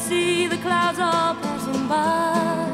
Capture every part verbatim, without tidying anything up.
see the clouds are passing by.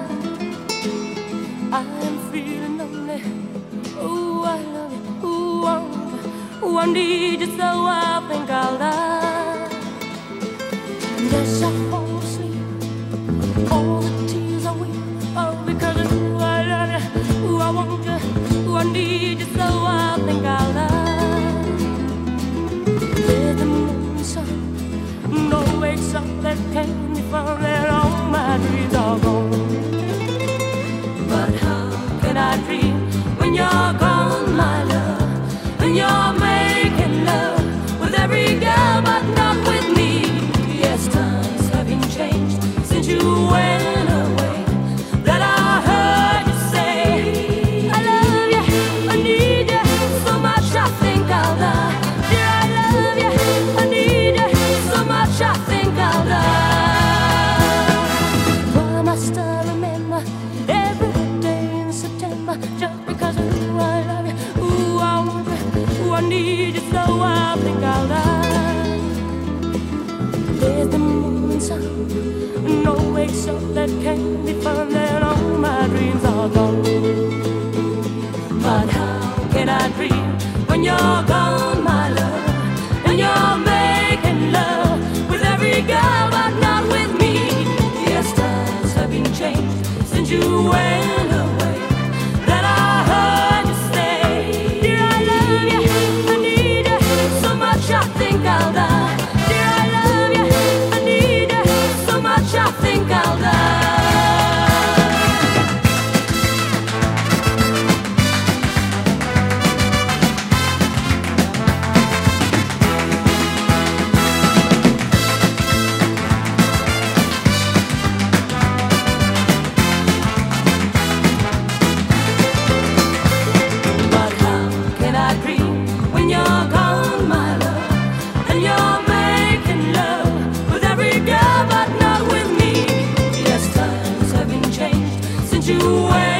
I am feeling lonely. Oh, I love you. Oh, I, oh, I need you so I think I'll die. And as I fall asleep, all the tears I weep, oh, because of who I love you. Oh, I want you. Oh, I need you so I think I'll die. There's the moon sun, no wakes up that can't be found, and all my dreams are gone. But how can I dream when you're gone, my love? When you're making love with every girl, but not with me. Yes, times have been changed since you went away. That I heard you say, I love you, I need you so much, I think I'll die. Dear, I love you, I need you so much, I think I'll die. Why must I remember every day in September, just because of who I love you? Ooh, I want you, ooh, I need you so I think I'll die. There's the moon and sun, no wakes up that can't be found, and all my dreams are gone. But how can I dream when you're gone, my love? And you're making love with every girl, but not with me. Yes, times have been changed since you went away. That I heard you say, dear, I love you, I need you so much, I think I'll die. Dear, I love you, I need you so much, I think I'll die. But how can I dream when you're gone, my love? And you're making love with every girl, but not with me. Yes, times have been changed since you went.